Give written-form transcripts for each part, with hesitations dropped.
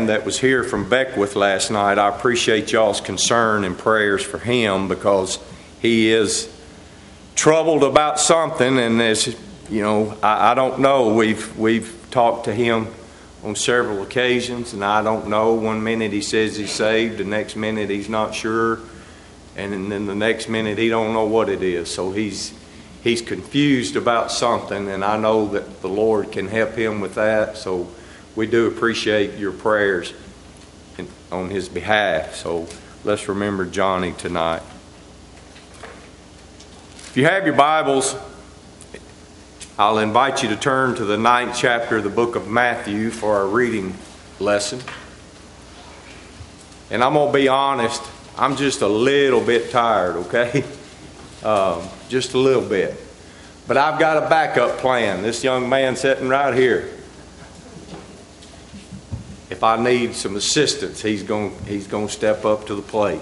man that was here from Beckwith last night, I appreciate y'all's concern and prayers for him, because he is troubled about something, and as you know, I don't know. We've talked to him on several occasions, and I don't know. One minute he says he's saved, the next minute he's not sure, and then the next minute he don't know what it is. So he's confused about something, and I know that the Lord can help him with that. So we do appreciate your prayers on his behalf. So let's remember Johnny tonight. If you have your Bibles, I'll invite you to turn to the 9th chapter of the book of Matthew for our reading lesson. And I'm going to be honest, I'm just a little bit tired, okay? Just a little bit. But I've got a backup plan. This young man sitting right here, if I need some assistance, he's going to step up to the plate.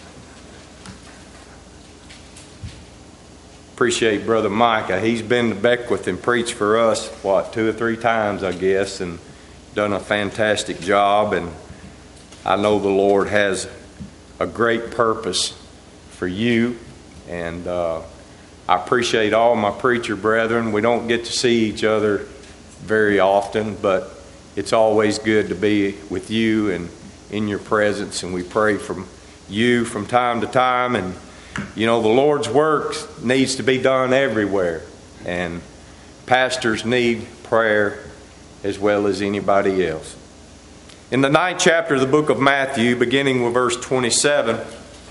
Appreciate Brother Micah. He's been to Beckwith and preached for us, 2 or 3 times, I guess, and done a fantastic job. And I know the Lord has a great purpose for you. And I appreciate all my preacher brethren. We don't get to see each other very often, but it's always good to be with you and in your presence. And we pray from you from time to time. And you know, the Lord's work needs to be done everywhere, and pastors need prayer as well as anybody else. In the 9th chapter of the book of Matthew, beginning with verse 27,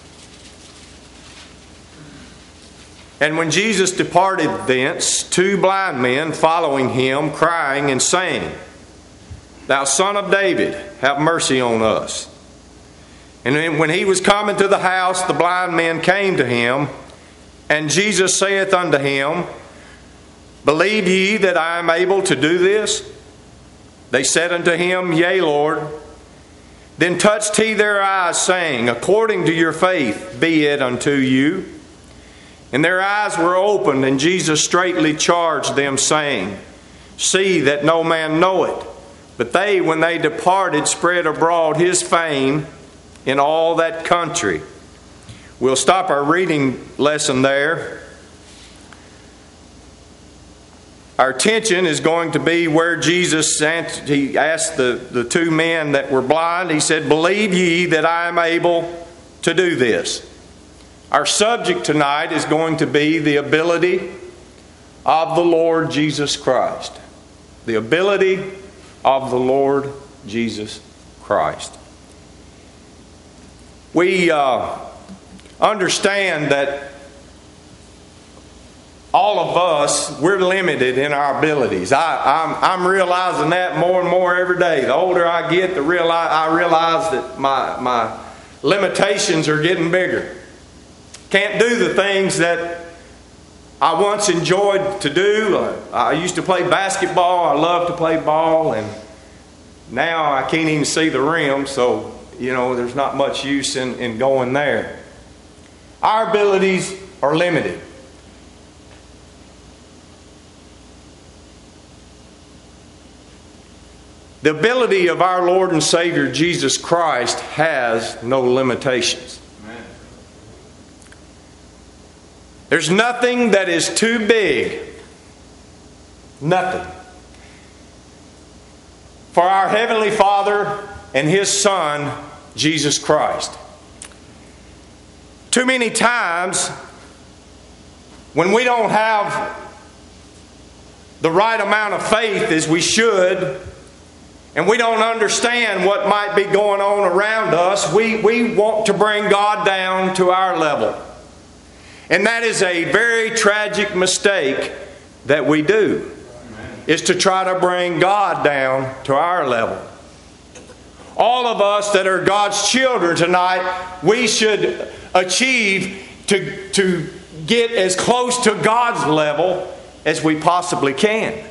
"And when Jesus departed thence, 2 blind men following him, crying and saying, Thou Son of David, have mercy on us. And when he was coming to the house, the blind men came to him, and Jesus saith unto him, Believe ye that I am able to do this? They said unto him, Yea, Lord. Then touched he their eyes, saying, According to your faith be it unto you. And their eyes were opened, and Jesus straitly charged them, saying, See that no man know it. But they, when they departed, spread abroad his fame in all that country." We'll stop our reading lesson there. Our attention is going to be where Jesus he asked the 2 men that were blind. He said, Believe ye that I am able to do this? Our subject tonight is going to be the ability of the Lord Jesus Christ. The ability of the Lord Jesus Christ. We understand that all of us, we're limited in our abilities. I'm realizing that more and more every day. The older I get, I realize that my limitations are getting bigger. Can't do the things that I once enjoyed to do. I used to play basketball. I love to play ball, and now I can't even see the rim, so you know, there's not much use in going there. Our abilities are limited. The ability of our Lord and Savior Jesus Christ has no limitations. Amen. There's nothing that is too big. Nothing. For our Heavenly Father and His Son, Jesus Christ. Too many times, when we don't have the right amount of faith as we should, and we don't understand what might be going on around us, we want to bring God down to our level. And that is a very tragic mistake that we do, is to try to bring God down to our level. All of us that are God's children tonight, we should achieve to get as close to God's level as we possibly can.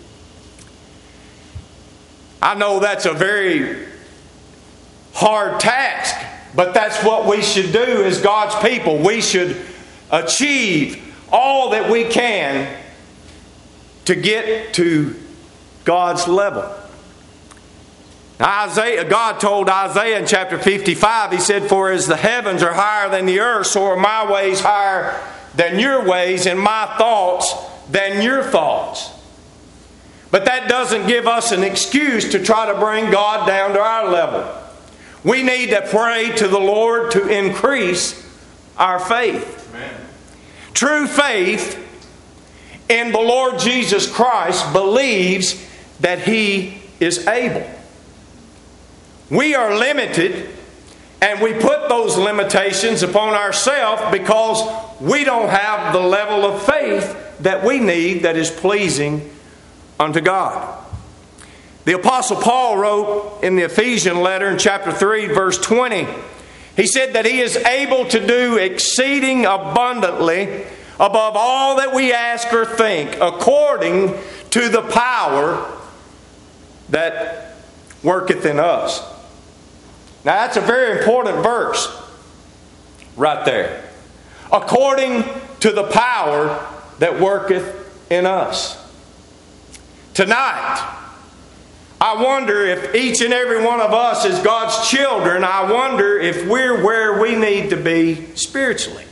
I know that's a very hard task, but that's what we should do as God's people. We should achieve all that we can to get to God's level. God told Isaiah in chapter 55, He said, "For as the heavens are higher than the earth, so are my ways higher than your ways, and my thoughts than your thoughts." But that doesn't give us an excuse to try to bring God down to our level. We need to pray to the Lord to increase our faith. Amen. True faith in the Lord Jesus Christ believes that He is able. We are limited, and we put those limitations upon ourselves because we don't have the level of faith that we need that is pleasing unto God. The Apostle Paul wrote in the Ephesian letter in chapter 3, verse 20, he said that He is able to do exceeding abundantly above all that we ask or think, according to the power that worketh in us. Now that's a very important verse right there. According to the power that worketh in us. Tonight, I wonder if each and every one of us as God's children, I wonder if we're where we need to be spiritually.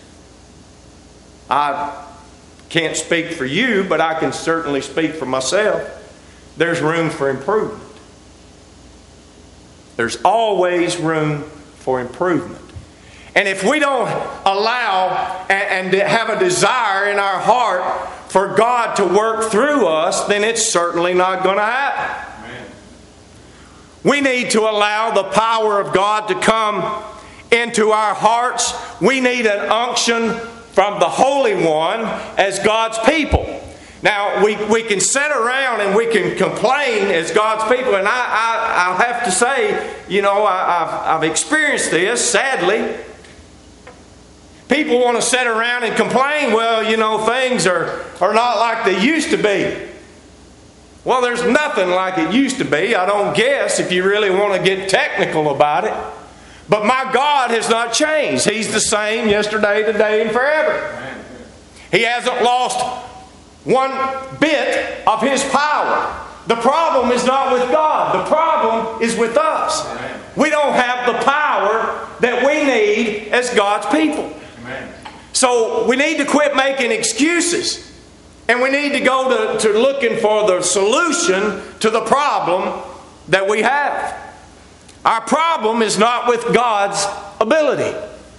I can't speak for you, but I can certainly speak for myself. There's room for improvement. There's always room for improvement. And if we don't allow and have a desire in our heart for God to work through us, then it's certainly not going to happen. Amen. We need to allow the power of God to come into our hearts. We need an unction from the Holy One as God's people. Now, we can sit around and we can complain as God's people, and I'll have to say, I've experienced this, sadly. People want to sit around and complain, things are not like they used to be. Well, there's nothing like it used to be, I don't guess, if you really want to get technical about it. But my God has not changed. He's the same yesterday, today, and forever. He hasn't lost one bit of His power. The problem is not with God. The problem is with us. Amen. We don't have the power that we need as God's people. Amen. So we need to quit making excuses. And we need to go to looking for the solution to the problem that we have. Our problem is not with God's ability.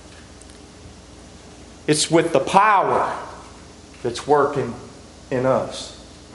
It's with the power that's working in us.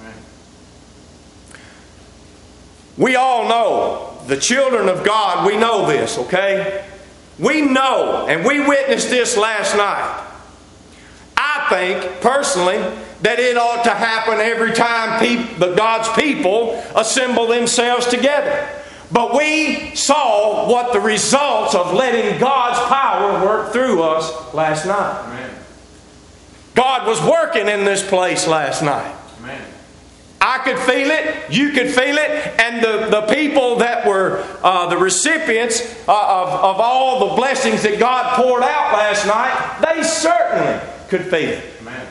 We all know, the children of God, we know this, okay? We know, and we witnessed this last night. I think, personally, that it ought to happen every time God's people assemble themselves together. But we saw what the results of letting God's power work through us last night. Amen. God was working in this place last night. Amen. I could feel it, you could feel it, and the people that were the recipients of all the blessings that God poured out last night, they certainly could feel it. Amen.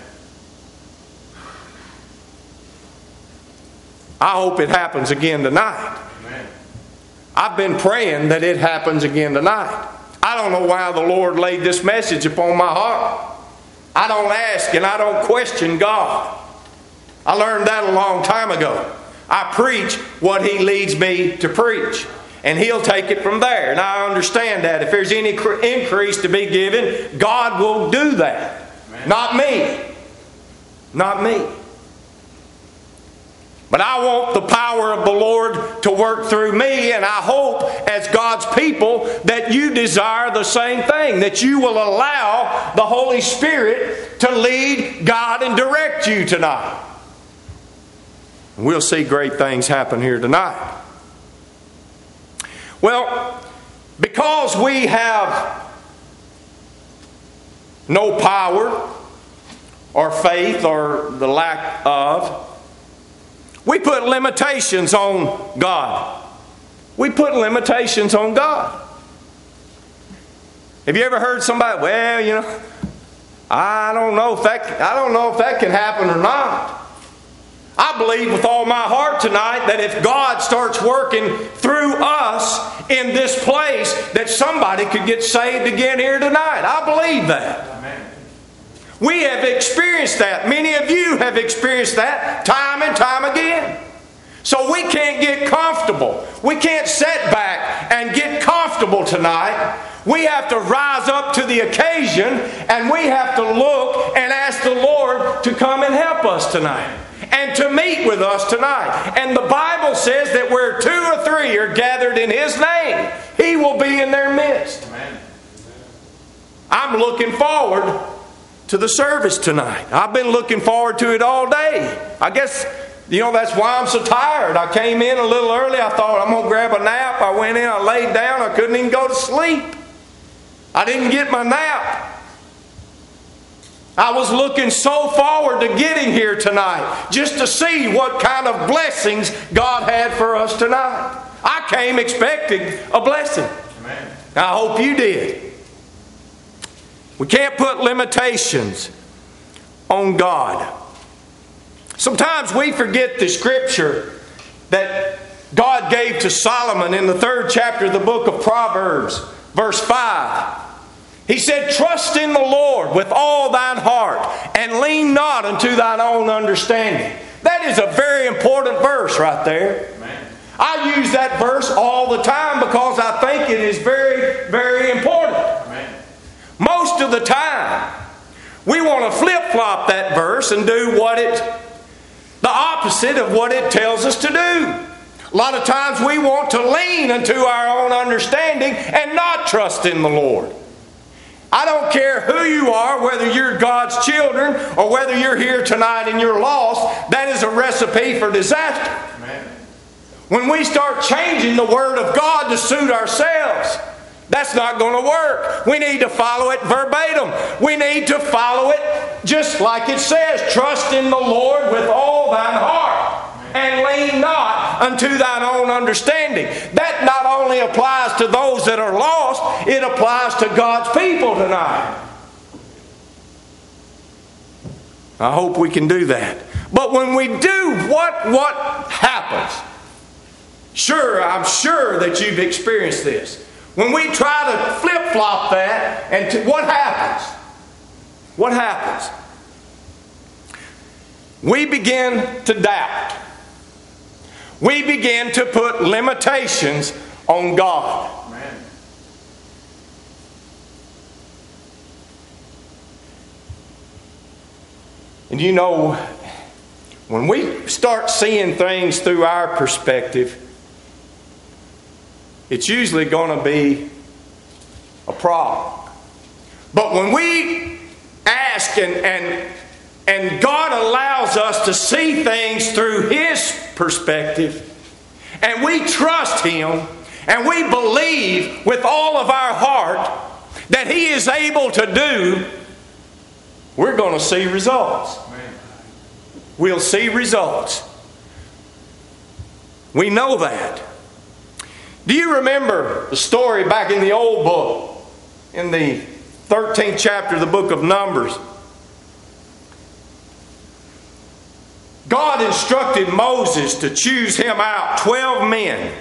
I hope it happens again tonight. Amen. I've been praying that it happens again tonight. I don't know why the Lord laid this message upon my heart. I don't ask and I don't question God. I learned that a long time ago. I preach what He leads me to preach. And He'll take it from there. And I understand that. If there's any increase to be given, God will do that. Amen. Not me. Not me. But I want the power of the Lord to work through me, and I hope as God's people that you desire the same thing, that you will allow the Holy Spirit to lead, guide, and direct you tonight. We'll see great things happen here tonight. Well, because we have no power or faith or the lack of, we put limitations on God. We put limitations on God. Have you ever heard somebody, I don't know if that can happen or not. I believe with all my heart tonight that if God starts working through us in this place, that somebody could get saved again here tonight. I believe that. Amen. We have experienced that. Many of you have experienced that time and time again. So we can't get comfortable. We can't sit back and get comfortable tonight. We have to rise up to the occasion, and we have to look and ask the Lord to come and help us tonight and to meet with us tonight. And the Bible says that where 2 or 3 are gathered in His name, He will be in their midst. Amen. I'm looking forward to the service tonight. I've been looking forward to it all day. I guess, that's why I'm so tired. I came in a little early. I thought I'm going to grab a nap. I went in, I laid down. I couldn't even go to sleep. I didn't get my nap. I was looking so forward to getting here tonight just to see what kind of blessings God had for us tonight. I came expecting a blessing. Amen. I hope you did. We can't put limitations on God. Sometimes we forget the scripture that God gave to Solomon in the 3rd chapter of the book of Proverbs, verse 5. He said, "Trust in the Lord with all thine heart, and lean not unto thine own understanding." That is a very important verse right there. Amen. I use that verse all the time because I think it is very, very important. Amen. Most of the time, we want to flip-flop that verse and do the opposite of what it tells us to do. A lot of times we want to lean unto our own understanding and not trust in the Lord. I don't care who you are, whether you're God's children or whether you're here tonight and you're lost, that is a recipe for disaster. Amen. When we start changing the Word of God to suit ourselves, that's not going to work. We need to follow it verbatim. We need to follow it just like it says. Trust in the Lord with all thine heart, and lean not unto thine own understanding. That not only applies to those that are lost, it applies to God's people tonight. I hope we can do that. But when we do, what happens? I'm sure that you've experienced this. When we try to flip-flop that, what happens? What happens? We begin to doubt. We begin to put limitations on God. Amen. And when we start seeing things through our perspective, it's usually going to be a problem. But when we ask and God allows us to see things through His perspective, and we trust Him, and we believe with all of our heart that He is able to do, we're going to see results. Amen. We'll see results. We know that. Do you remember the story back in the old book, in the 13th chapter of the book of Numbers? God instructed Moses to choose him out 12 men,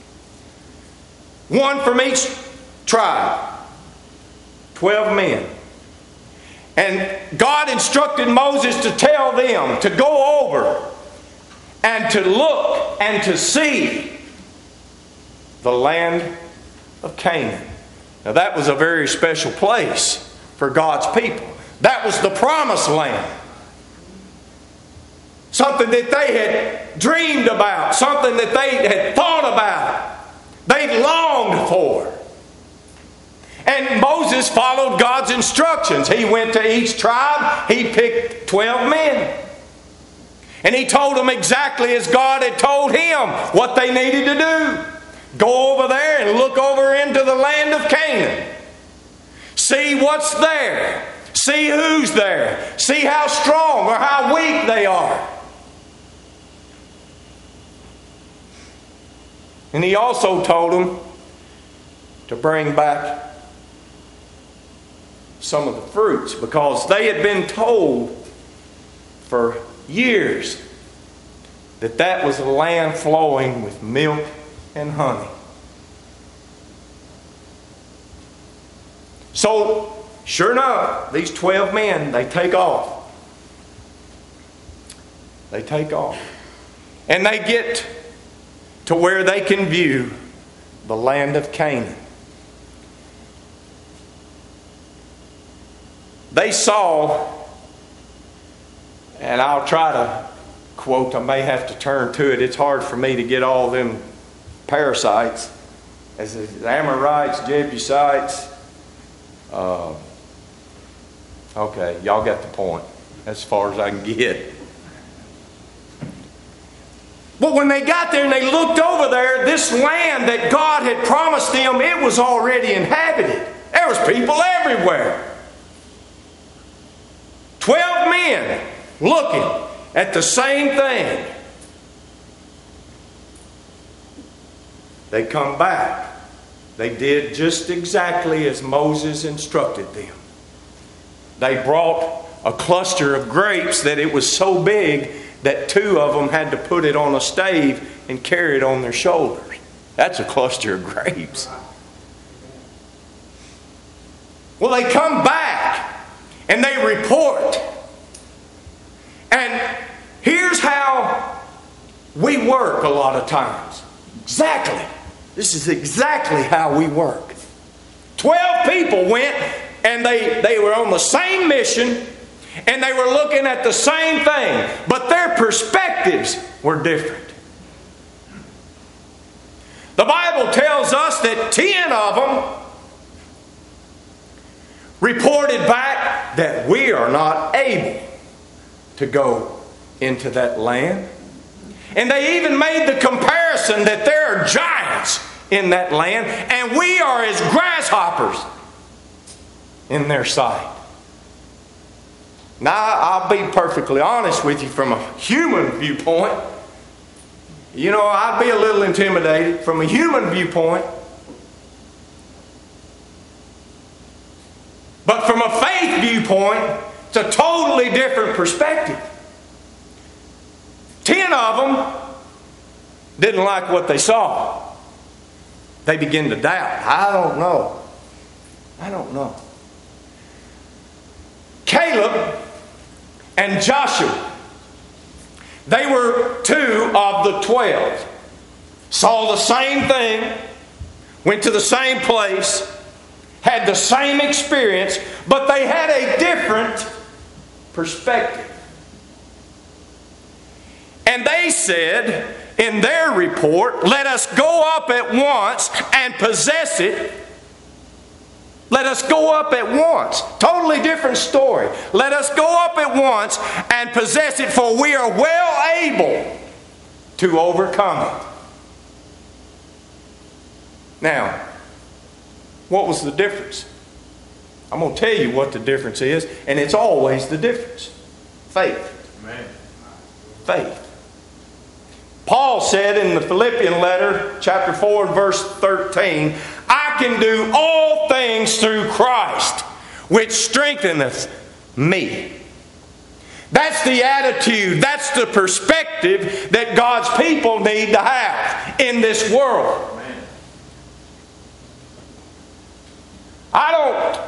one from each tribe. 12 men. And God instructed Moses to tell them to go over and to look and to see the land of Canaan. Now that was a very special place for God's people. That was the promised land. Something that they had dreamed about. Something that they had thought about. They longed for. And Moses followed God's instructions. He went to each tribe. He picked 12 men. And he told them exactly as God had told him what they needed to do. Go over there and look over into the land of Canaan. See what's there. See who's there. See how strong or how weak they are. And he also told them to bring back some of the fruits, because they had been told for years that was a land flowing with milk and honey. So, sure enough, these 12 men, they take off. They take off. And they get to where they can view the land of Canaan. They saw, and I'll try to quote, I may have to turn to it. It's hard for me to get all them parasites. As the Amorites, Jebusites. Okay, y'all got the point. As far as I can get. But when they got there and they looked over there, this land that God had promised them, it was already inhabited. There was people everywhere. 12 men looking at the same thing. They come back. They did just exactly as Moses instructed them. They brought a cluster of grapes that it was so big that 2 of them had to put it on a stave and carry it on their shoulders. That's a cluster of grapes. Well, they come back and they report. And here's how we work a lot of times. Exactly. This is exactly how we work. 12 people went and they were on the same mission and they were looking at the same thing, but their perspectives were different. The Bible tells us that 10 of them reported back that we are not able to go into that land. And they even made the comparison that there are giants in that land and we are as grasshoppers in their sight. Now, I'll be perfectly honest with you from a human viewpoint. You know, I'd be a little intimidated from a human viewpoint. But from a faith viewpoint, it's a totally different perspective. 10 of them didn't like what they saw. They began to doubt. I don't know. Caleb and Joshua, they were 2 of the 12. Saw the same thing, went to the same place, had the same experience, but they had a different perspective. And they said in their report, let us go up at once and possess it. Let us go up at once. Totally different story. Let us go up at once and possess it, for we are well able to overcome it. Now, what was the difference? I'm going to tell you what the difference is, and it's always the difference. Faith. Amen. Faith. Paul said in the Philippian letter, chapter 4 and verse 13, I can do all things through Christ, which strengtheneth me. That's the attitude, that's the perspective that God's people need to have in this world. I don't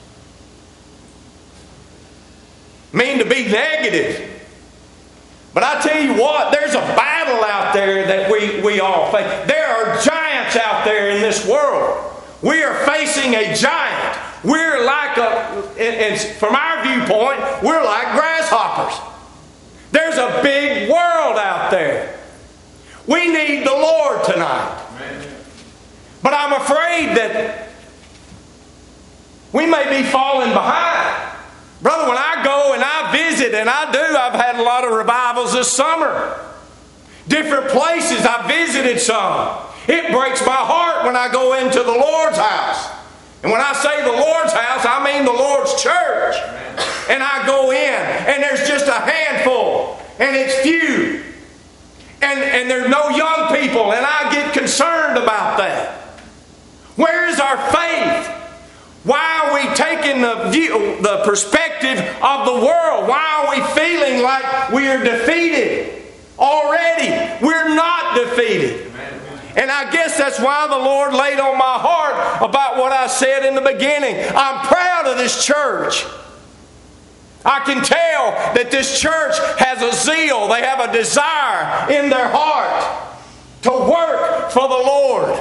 mean to be negative, but I tell you what, there's a battle out there that we all face. There are giants out there in this world. We are facing a giant. We're like from our viewpoint, we're like grasshoppers. There's a big world out there. We need the Lord tonight. Amen. But I'm afraid that we may be falling behind. Brother, when I go and I visit, and I've had a lot of revivals this summer. Different places, I visited some. It breaks my heart when I go into the Lord's house. And when I say the Lord's house, I mean the Lord's church. And I go in, and there's just a handful, and it's few. And there's no young people, and I get concerned about that. Where is our faith? Why are we taking the perspective of the world? Why are we feeling like we are defeated? Already, we're not defeated. And I guess that's why the Lord laid on my heart about what I said in the beginning. I'm proud of this church. I can tell that this church has a zeal. They have a desire in their heart to work for the Lord.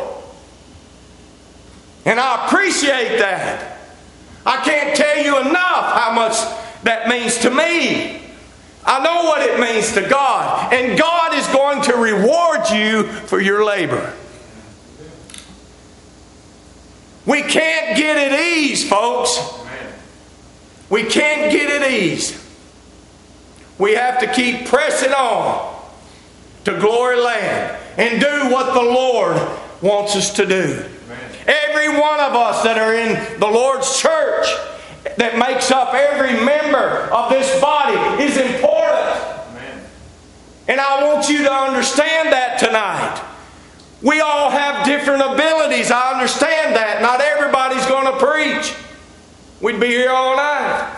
And I appreciate that. I can't tell you enough how much that means to me. I know what it means to God. And God is going to reward you for your labor. We can't get at ease, folks. We can't get at ease. We have to keep pressing on to glory land and do what the Lord wants us to do. Every one of us that are in the Lord's church, that makes up every member of this body, is important. And I want you to understand that tonight. We all have different abilities. I understand that. Not everybody's going to preach. We'd be here all night.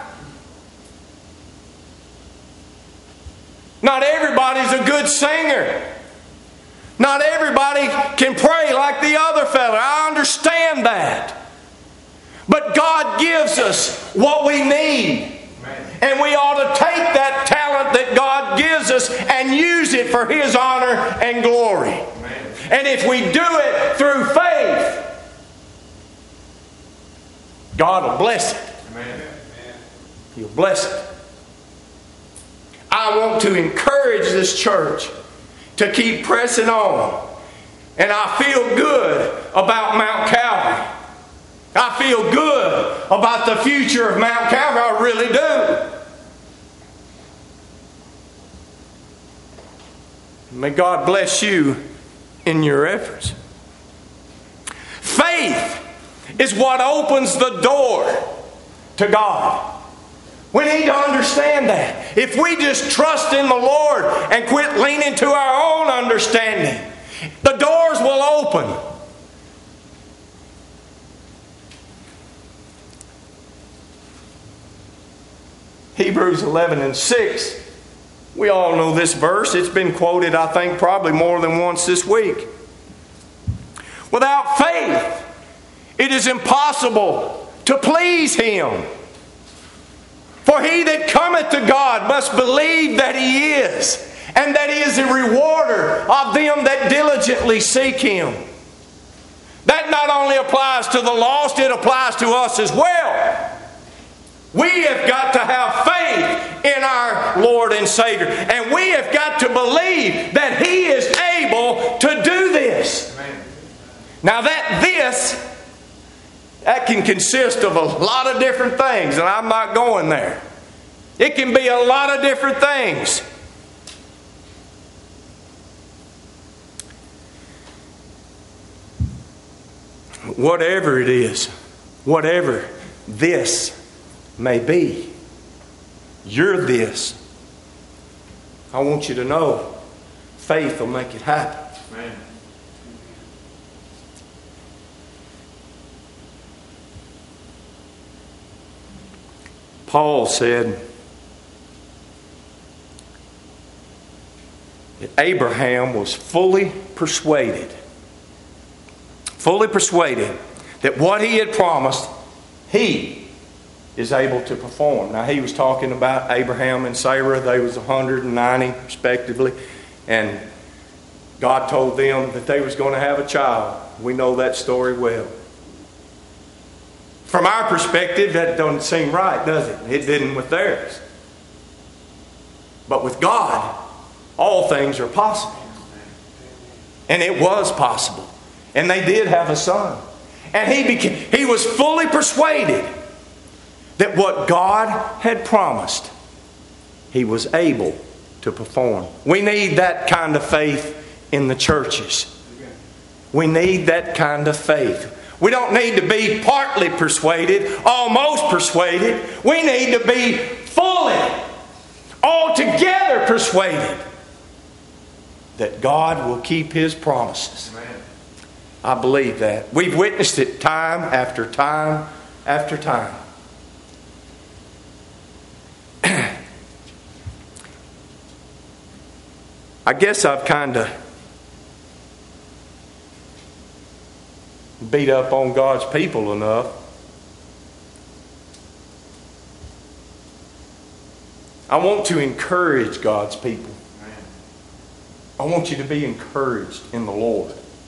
Not everybody's a good singer. Not everybody can pray like the other fella. I understand that. But God gives us what we need. And we ought to take that talent that God gives us and use it for His honor and glory. And if we do it through faith, God will bless it. He'll bless it. I want to encourage this church to keep pressing on. And I feel good about Mount Calvary. I feel good about the future of Mount Calvary. I really do. May God bless you in your efforts. Faith is what opens the door to God. We need to understand that. If we just trust in the Lord and quit leaning to our own understanding, the doors will open. Hebrews 11:6. We all know this verse. It's been quoted, I think, probably more than once this week. Without faith, it is impossible to please Him. For he that cometh to God must believe that He is, and that He is a rewarder of them that diligently seek Him. That not only applies to the lost, it applies to us as well. We have got to have faith in our Lord and Savior. And we have got to believe that He is able to do this. Now that can consist of a lot of different things, and I'm not going there. It can be a lot of different things. Whatever it is, whatever this may be, you're this. I want you to know faith will make it happen. Amen. Paul said that Abraham was fully persuaded that what he had promised, he is able to perform. Now, he was talking about Abraham and Sarah. They was 190 respectively, and God told them that they was going to have a child. We know that story well. From our perspective, that doesn't seem right, does it? It didn't with theirs. But with God, all things are possible. And it was possible. And they did have a son. And he was fully persuaded that what God had promised, He was able to perform. We need that kind of faith in the churches. We need that kind of faith. We don't need to be partly persuaded, almost persuaded. We need to be fully, altogether persuaded that God will keep His promises. Amen. I believe that. We've witnessed it time after time after time. I guess I've kind of beat up on God's people enough. I want to encourage God's people. I want you to be encouraged in the Lord.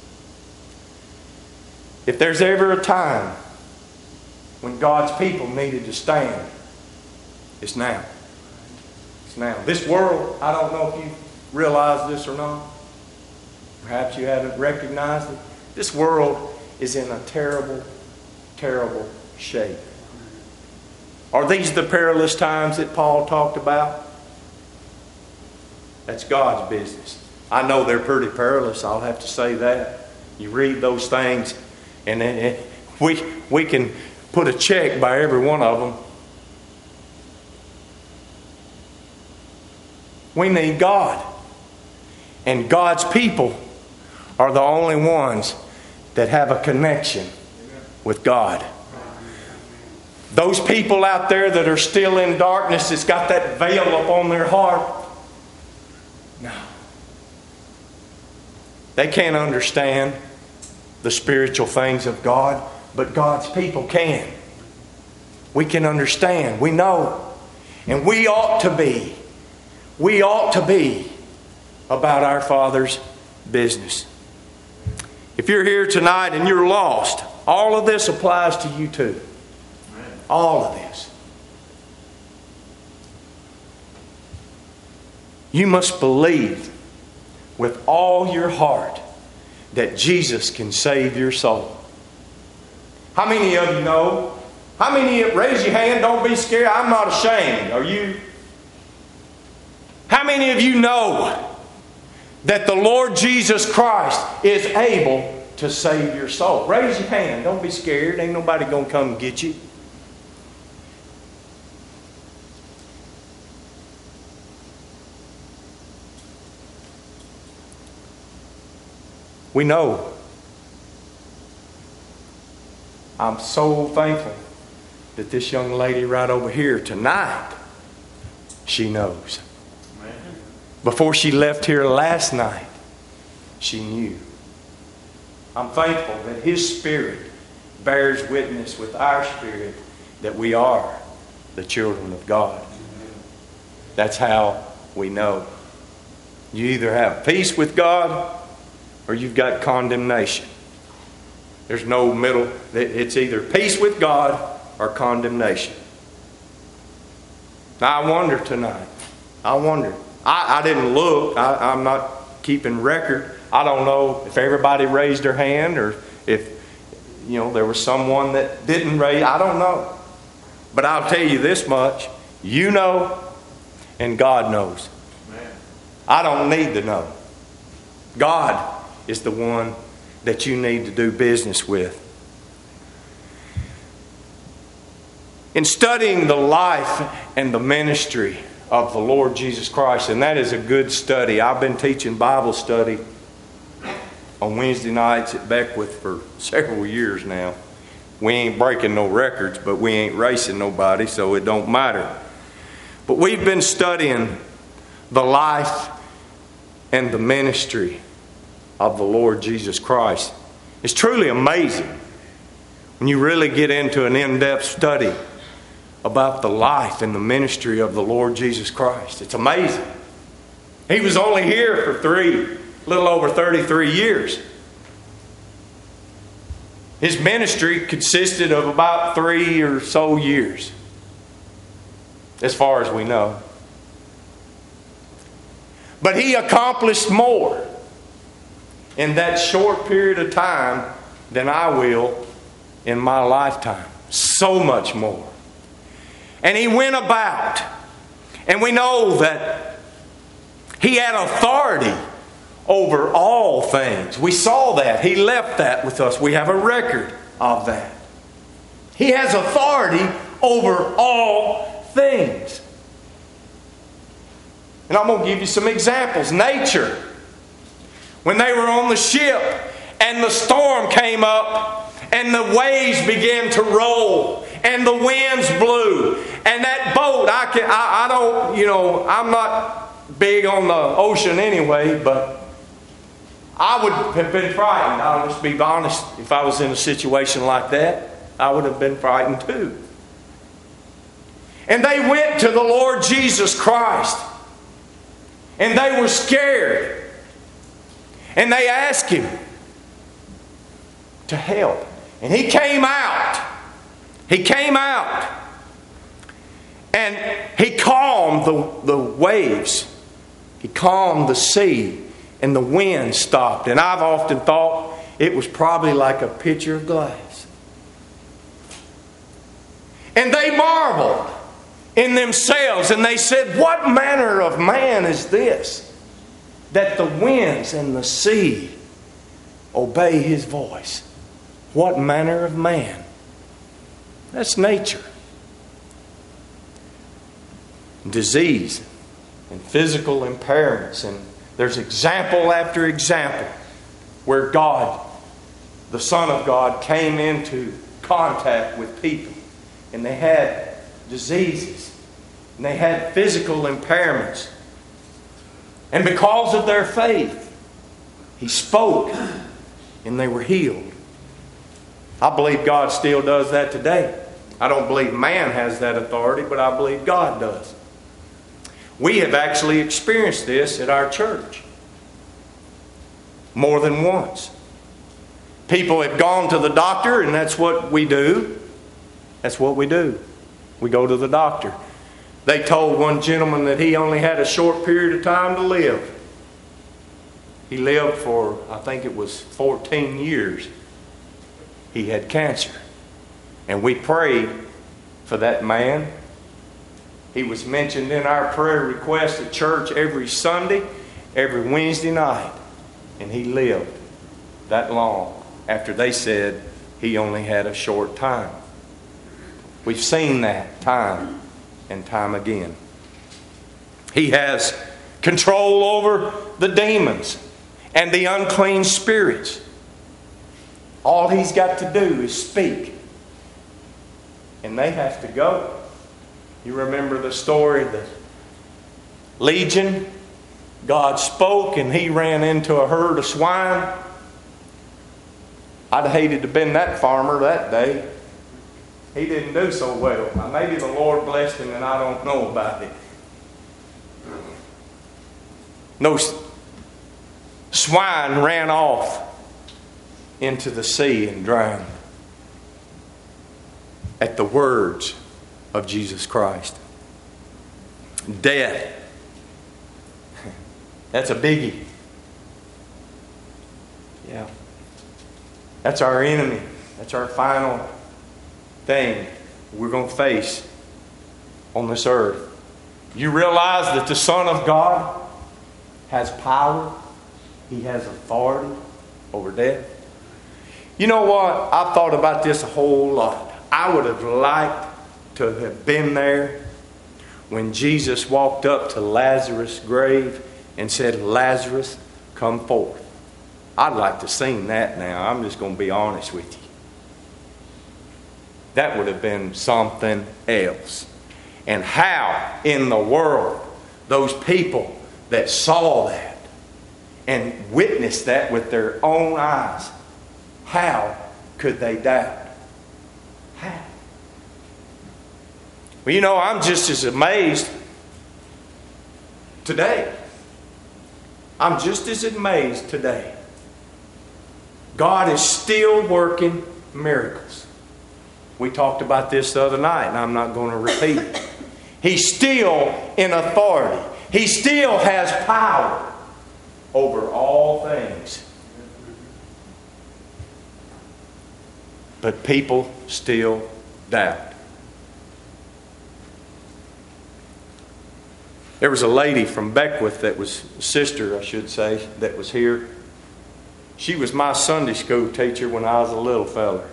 If there's ever a time when God's people needed to stand, it's now. It's now. This world, I don't know if you realize this or not. Perhaps you haven't recognized it. This world is in a terrible, terrible shape. Are these the perilous times that Paul talked about? That's God's business. I know they're pretty perilous, I'll have to say that. You read those things, and then we can put a check by every one of them. We need God. And God's people are the only ones that have a connection with God. Those people out there that are still in darkness, that's got that veil upon their heart, no. They can't understand the spiritual things of God, but God's people can. We can understand. We know. And we ought to be. We ought to be about our Father's business. If you're here tonight and you're lost, all of this applies to you too. All of this. You must believe with all your heart that Jesus can save your soul. How many of you know? How many, raise your hand, don't be scared. I'm not ashamed. Are you? How many of you know that the Lord Jesus Christ is able to save your soul? Raise your hand. Don't be scared. Ain't nobody going to come and get you. We know. I'm so thankful that this young lady right over here tonight, she knows. Before she left here last night, she knew. I'm thankful that His Spirit bears witness with our spirit that we are the children of God. That's how we know. You either have peace with God or you've got condemnation. There's no middle. It's either peace with God or condemnation. Now I wonder tonight. I didn't look. I'm not keeping record. I don't know if everybody raised their hand or if there was someone that didn't raise. I don't know. But I'll tell you this much. You know and God knows. I don't need to know. God is the one that you need to do business with. In studying the life and the ministry of the Lord Jesus Christ, and that is a good study. I've been teaching Bible study on Wednesday nights at Beckwith for several years now. We ain't breaking no records, but we ain't racing nobody, so it don't matter. But we've been studying the life and the ministry of the Lord Jesus Christ. It's truly amazing when you really get into an in-depth study about the life and the ministry of the Lord Jesus Christ. It's amazing. He was only here for little over 33 years. His ministry consisted of about 3 or so years, as far as we know. But He accomplished more in that short period of time than I will in my lifetime. So much more. And He went about, and we know that He had authority over all things. We saw that. He left that with us. We have a record of that. He has authority over all things. And I'm going to give you some examples. Nature. When they were on the ship and the storm came up and the waves began to roll and the winds blew and that boat, I'm not big on the ocean anyway, but I would have been frightened. I'll just be honest. If I was in a situation like that, I would have been frightened too. And they went to the Lord Jesus Christ. And they were scared. And they asked Him to help. And He came out. He came out. And He calmed the waves. He calmed the sea. And the wind stopped. And I've often thought it was probably like a pitcher of glass. And they marveled in themselves. And they said, what manner of man is this, that the winds and the sea obey His voice? What manner of man? That's nature. Disease and physical impairments. And there's example after example where God, the Son of God, came into contact with people. And they had diseases. And they had physical impairments. And because of their faith, He spoke and they were healed. I believe God still does that today. I don't believe man has that authority, but I believe God does. We have actually experienced this at our church more than once. People have gone to the doctor, and that's what we do. That's what we do. We go to the doctor. They told one gentleman that he only had a short period of time to live. He lived for, I think it was 14 years. He had cancer. And we prayed for that man. He was mentioned in our prayer request at church every Sunday, every Wednesday night. And he lived that long after they said he only had a short time. We've seen that time and time again. He has control over the demons and the unclean spirits. All He's got to do is speak. And they have to go. You remember the story of the legion? God spoke and he ran into a herd of swine. I'd hated to have been that farmer that day. He didn't do so well. Now, maybe the Lord blessed him and I don't know about it. No swine ran off into the sea and drowned at the words of Jesus Christ. Death. That's a biggie. Yeah. That's our enemy. That's our final thing we're going to face on this earth. You realize that the Son of God has power. He has authority over death. You know what? I've thought about this a whole lot. I would have liked to have been there when Jesus walked up to Lazarus' grave and said, Lazarus, come forth. I'd like to sing that now. I'm just going to be honest with you. That would have been something else. And how in the world those people that saw that and witnessed that with their own eyes, how could they doubt? How? Well, you know, I'm just as amazed today. I'm just as amazed today. God is still working miracles. We talked about this the other night, and I'm not going to repeat it. He's still in authority. He still has power over all things. But people still doubt. There was a lady from Beckwith that was a sister, I should say, that was here. She was my Sunday school teacher when I was a little fella.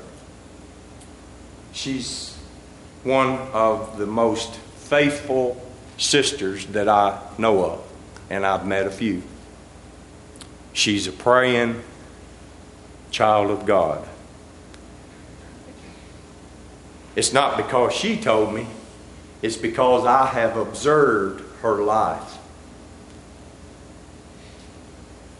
She's one of the most faithful sisters that I know of, and I've met a few. She's a praying child of God. It's not because she told me, it's because I have observed her life.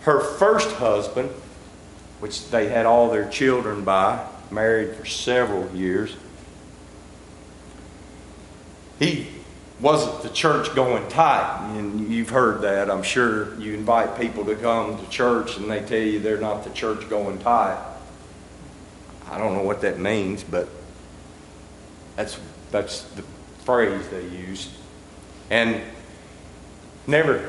her first husband, which they had all their children by, married for several years, he wasn't the church-going type. And you've heard that. I'm sure you invite people to come to church and they tell you they're not the church-going type. I don't know what that means, but that's the phrase they used. And never,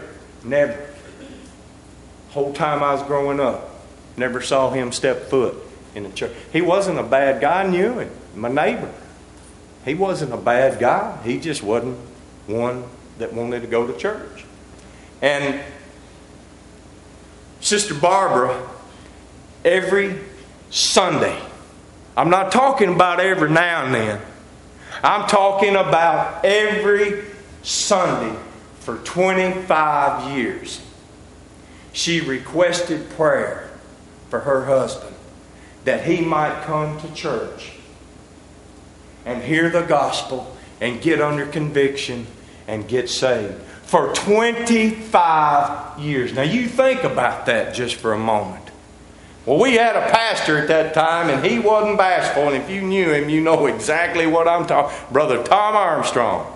whole time I was growing up, never saw him step foot in a church. He wasn't a bad guy. I knew him, my neighbor. He wasn't a bad guy. He just wasn't one that wanted to go to church. And Sister Barbara, every Sunday, I'm not talking about every now and then, I'm talking about every Sunday for 25 years, she requested prayer for her husband that he might come to church and hear the gospel and get under conviction and get saved. For 25 years. Now you think about that just for a moment. Well, we had a pastor at that time and he wasn't bashful, and if you knew him, you know exactly what I'm talking. Brother Tom Armstrong.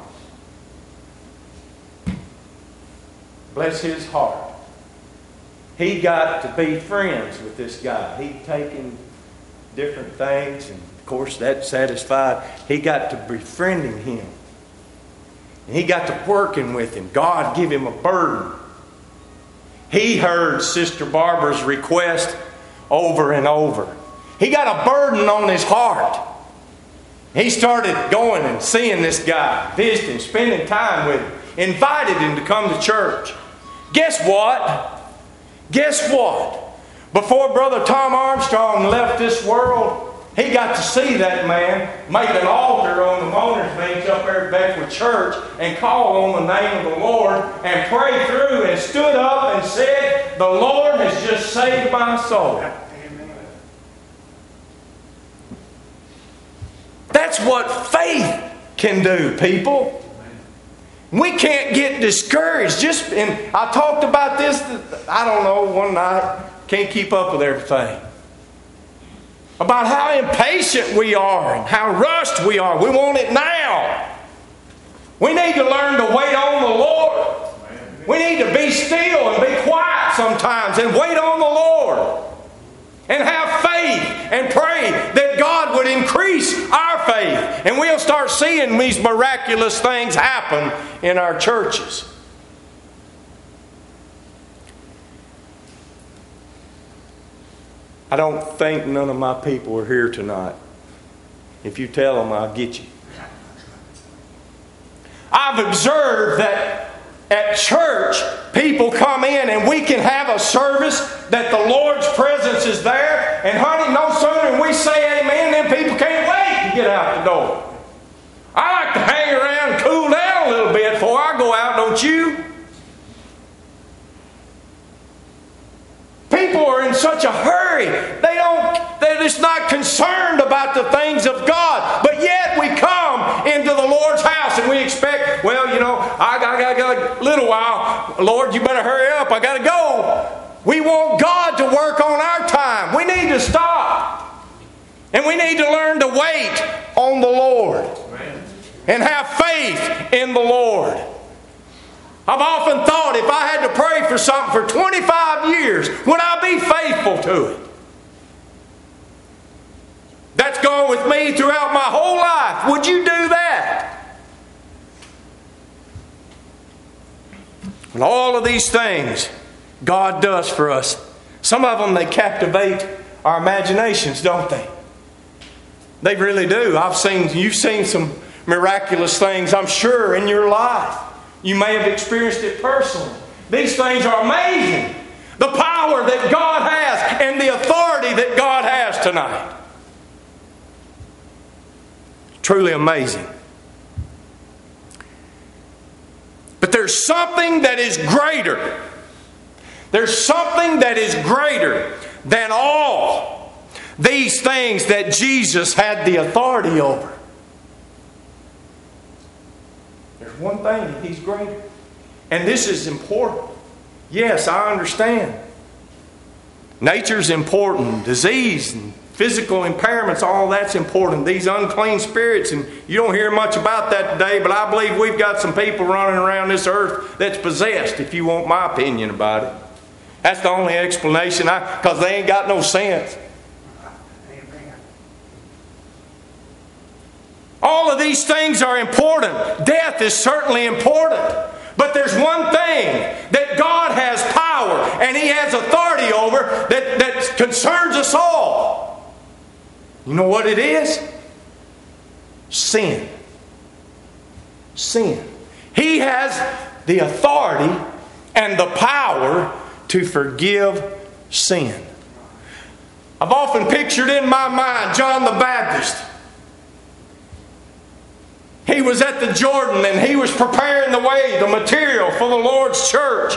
Bless his heart. He got to be friends with this guy. He'd taken different things, and of course that satisfied. He got to befriending him. And he got to working with him. God gave him a burden. He heard Sister Barbara's request over and over. He got a burden on his heart. He started going and seeing this guy, visiting, spending time with him, invited him to come to church. Guess what? Guess what? Before Brother Tom Armstrong left this world, he got to see that man make an altar on the mourner's bench up there at Beckwith Church and call on the name of the Lord and pray through and stood up and said, "The Lord has just saved my soul." Amen. That's what faith can do, people. We can't get discouraged. And I talked about this, I don't know, one night. Can't keep up with everything. About how impatient we are and how rushed we are. We want it now. We need to learn to wait on the Lord. We need to be still and be quiet sometimes and wait on the Lord. And have faith and pray that God would increase our faith. And we'll start seeing these miraculous things happen in our churches. I don't think none of my people are here tonight. If you tell them, I'll get you. I've observed that at church, people come in and we can have a service that the Lord's presence is there. And honey, no sooner than we say amen, then people can't wait to get out the door. I like to hang around and cool down a little bit before I go out, don't you? People are in such a hurry. They're just not concerned about the things of God. But yet we come into the Lord's house and we expect, well, you know, I got a little while. Lord, you better hurry up. I got to go. We want God to work on our time. We need to stop. And we need to learn to wait on the Lord. And have faith in the Lord. I've often thought if I had to pray for something for 25 years, would I be faithful to it? That's gone with me throughout my whole life. Would you do that? And all of these things God does for us, some of them, they captivate our imaginations, don't they? They really do. You've seen some miraculous things, I'm sure, in your life. You may have experienced it personally. These things are amazing. The power that God has and the authority that God has tonight. Truly amazing. But there's something that is greater. There's something that is greater than all these things that Jesus had the authority over. There's one thing that He's greater. And this is important. Yes, I understand. Nature's important. Disease and physical impairments, all that's important. These unclean spirits, and you don't hear much about that today, but I believe we've got some people running around this earth that's possessed, if you want my opinion about it. That's the only explanation, because they ain't got no sense. All of these things are important. Death is certainly important. But there's one thing that God has power and He has authority over that concerns us all. You know what it is? Sin. Sin. He has the authority and the power to forgive sin. I've often pictured in my mind John the Baptist. He was at the Jordan and he was preparing the way, the material for the Lord's church.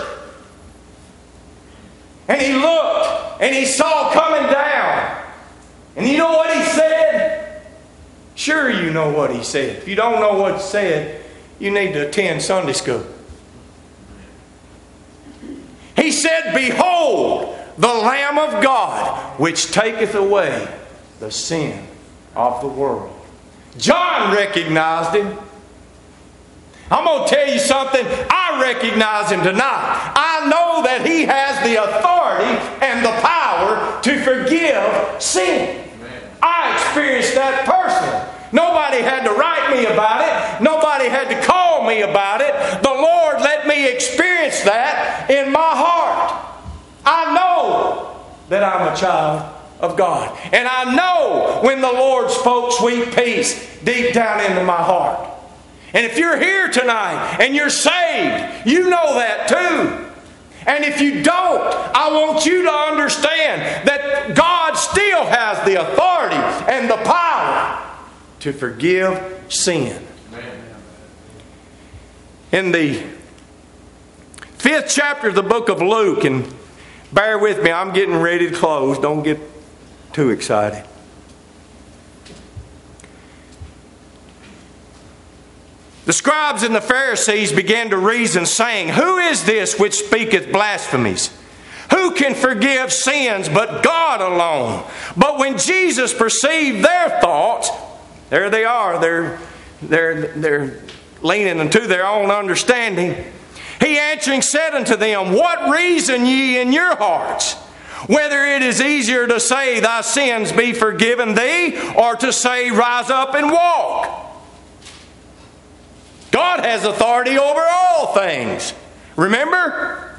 And he looked and he saw coming down. And you know what he said? Sure, you know what he said. If you don't know what he said, you need to attend Sunday school. He said, "Behold, the Lamb of God, which taketh away the sin of the world." John recognized Him. I'm going to tell you something. I recognize Him tonight. I know that He has the authority and the power to forgive sin. Amen. I experienced that personally. Nobody had to write me about it. Nobody had to call me about it. The Lord let me experience that in my heart. I know that I'm a child of God. And I know when the Lord spoke sweet peace deep down into my heart. And if you're here tonight and you're saved, you know that too. And if you don't, I want you to understand that God still has the authority and the power to forgive sin. In the 5th chapter of the book of Luke, and bear with me, I'm getting ready to close. Don't get too excited. The scribes and the Pharisees began to reason, saying, "Who is this which speaketh blasphemies? Who can forgive sins but God alone?" But when Jesus perceived their thoughts, there they are, they're leaning into their own understanding. He answering said unto them, "What reason ye in your hearts? Whether it is easier to say, Thy sins be forgiven thee, or to say, Rise up and walk." God has authority over all things. Remember?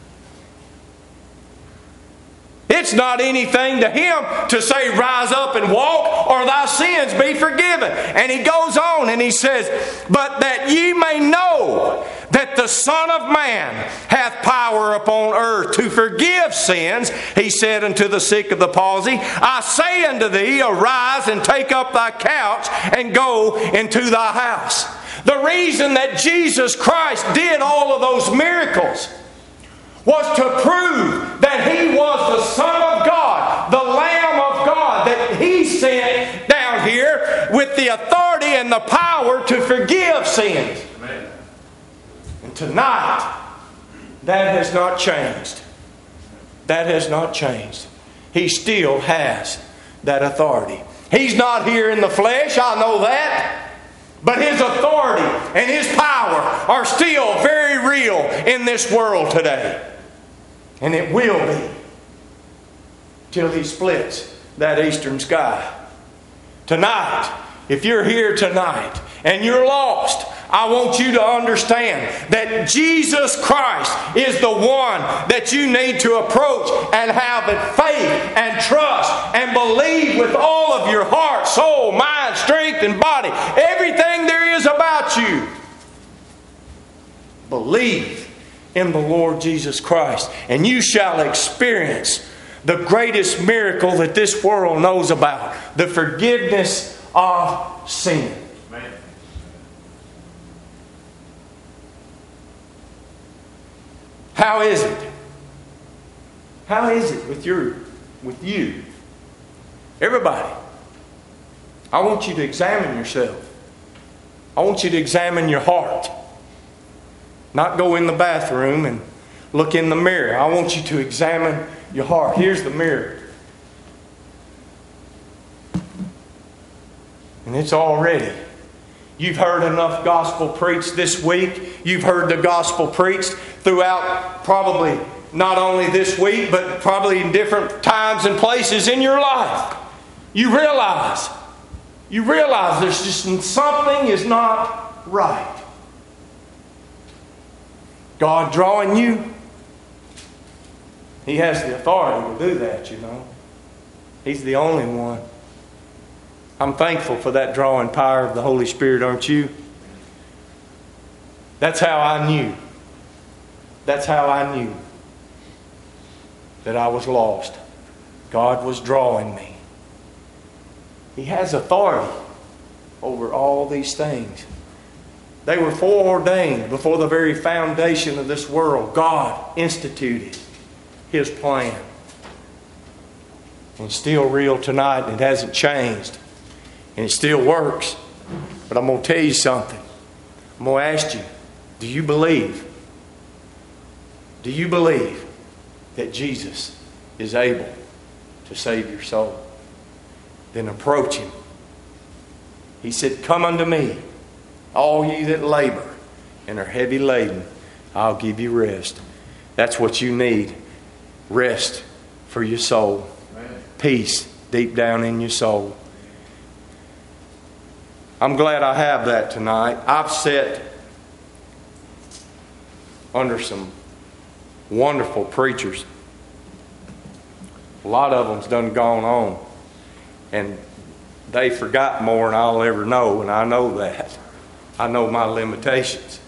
It's not anything to Him to say, "Rise up and walk," or "Thy sins be forgiven." And He goes on and He says, "But that ye may know that the Son of Man hath power upon earth to forgive sins," He said unto the sick of the palsy, "I say unto thee, arise and take up thy couch and go into thy house." The reason that Jesus Christ did all of those miracles was to prove that He was the Son of God, the Lamb of God, that He sent down here with the authority and the power to forgive sins. Amen. And tonight, that has not changed. That has not changed. He still has that authority. He's not here in the flesh, I know that. But His authority and His power are still very real in this world today. And it will be till He splits that eastern sky. Tonight, if you're here tonight and you're lost, I want you to understand that Jesus Christ is the one that you need to approach and have faith and trust and believe with all of your heart, soul, mind, strength, and body. Everything there is about you. Believe in the Lord Jesus Christ, and you shall experience the greatest miracle that this world knows about, the forgiveness of sin. Amen. How is it? How is it with you? Everybody. I want you to examine yourself. I want you to examine your heart. Not go in the bathroom and look in the mirror. I want you to examine your heart. Here's the mirror. And it's all ready. You've heard enough gospel preached this week. You've heard the gospel preached throughout probably not only this week, but probably in different times and places in your life. You realize there's just something is not right. God drawing you, He has the authority to do that, you know. He's the only one. I'm thankful for that drawing power of the Holy Spirit, aren't you? That's how I knew. That's how I knew that I was lost. God was drawing me. He has authority over all these things. They were foreordained before the very foundation of this world. God instituted His plan. And it's still real tonight, and it hasn't changed. And it still works. But I'm going to tell you something. I'm going to ask you, do you believe? Do you believe that Jesus is able to save your soul? Then approach Him. He said, "Come unto me, all ye that labor and are heavy laden, I'll give you rest." That's what you need. Rest for your soul. Peace deep down in your soul. I'm glad I have that tonight. I've sat under some wonderful preachers. A lot of them's done gone on. And they forgot more than I'll ever know, and I know that. I know my limitations.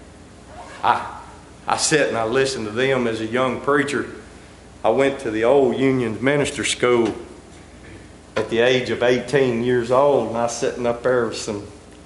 I sit and I listen to them as a young preacher. I went to the old Union Minister School at the age of 18 years old, and I was sitting up there with some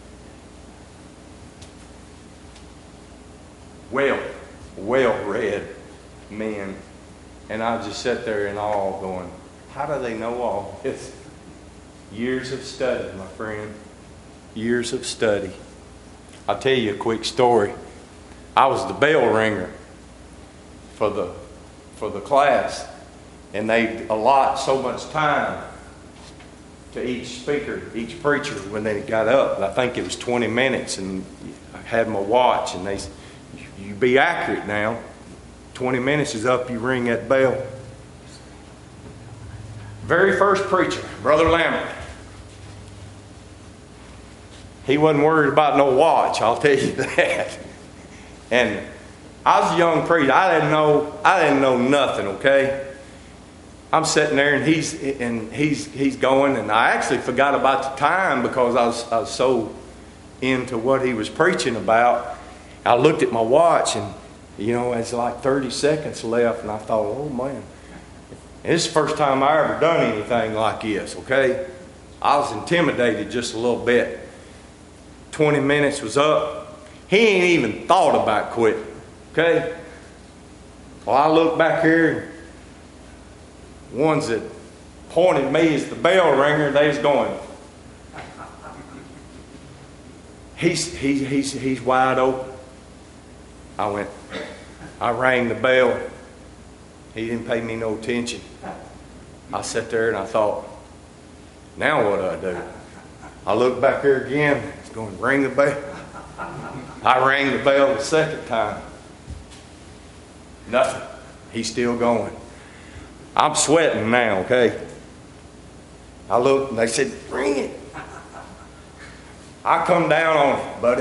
well-read men, and I just sat there in awe going, how do they know all this? Years of study, my friend. Years of study. I'll tell you a quick story. I was the bell ringer for the class, and they allot so much time to each speaker, each preacher when they got up. I think it was 20 minutes, and I had my watch, and they said, "You be accurate now. 20 minutes is up, you ring that bell." Very first preacher, Brother Lambert. He wasn't worried about no watch, I'll tell you that. And I was a young preacher. I didn't know nothing, okay? I'm sitting there and he's going, and I actually forgot about the time because I was so into what he was preaching about. I looked at my watch, and it's like 30 seconds left, and I thought, oh man, this is the first time I ever done anything like this, okay? I was intimidated just a little bit. 20 minutes was up. He ain't even thought about quitting, okay? Well, I look back here, ones that pointed me as the bell ringer, they was going, he's wide open. I rang the bell. He didn't pay me no attention. I sat there and I thought, now what do I do? I looked back here again. It's going, ring the bell. I rang the bell the second time. Nothing. He's still going. I'm sweating now, okay? I looked and they said, ring it. I come down on it, buddy.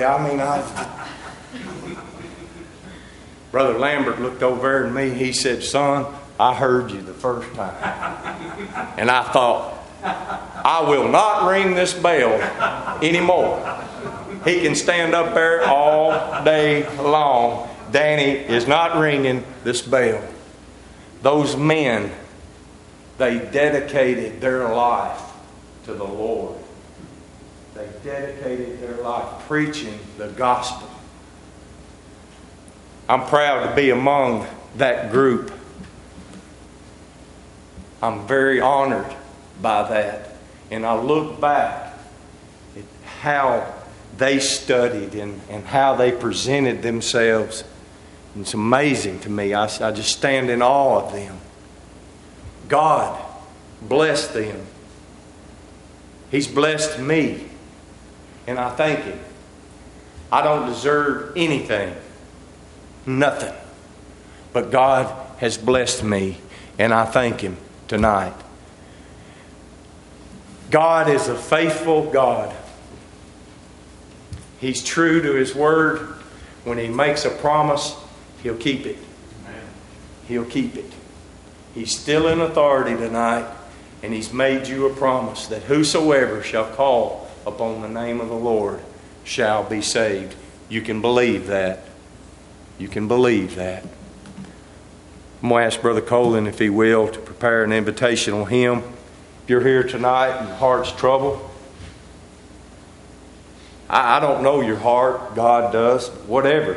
Brother Lambert looked over at me. He said, "Son, I heard you the first time." And I thought, I will not ring this bell anymore. He can stand up there all day long. Danny is not ringing this bell. Those men, they dedicated their life to the Lord. They dedicated their life preaching the gospel. I'm proud to be among that group. I'm very honored by that. And I look back at how they studied and how they presented themselves. It's amazing to me. I just stand in awe of them. God blessed them. He's blessed me. And I thank Him. I don't deserve anything. Nothing. But God has blessed me. And I thank Him tonight. God is a faithful God. He's true to His word. When He makes a promise, He'll keep it. He'll keep it. He's still in authority tonight, and He's made you a promise that whosoever shall call upon the name of the Lord shall be saved. You can believe that. You can believe that. I'm going to ask Brother Colin, if he will, to prepare an invitational hymn. If you're here tonight and your heart's troubled, I don't know your heart. God does. Whatever.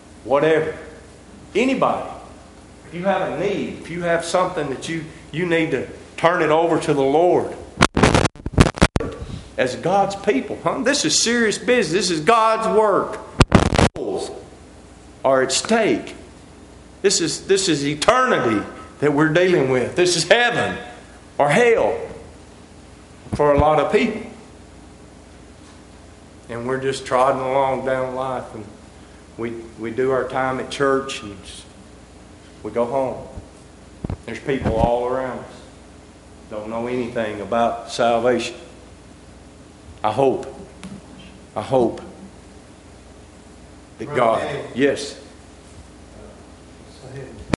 Anybody. If you have a need, if you have something that you need to turn it over to the Lord. As God's people. This is serious business. This is God's work. Souls are at stake. This is eternity that we're dealing with. This is heaven or hell for a lot of people. And we're just trotting along down life, and we do our time at church and we go home. There's people all around us don't know anything about salvation. I hope that God, yes.